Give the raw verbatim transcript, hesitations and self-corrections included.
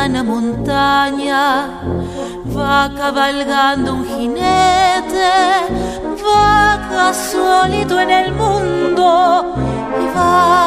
lejana montaña va cabalgando un jinete, vaga solito en el mundo y va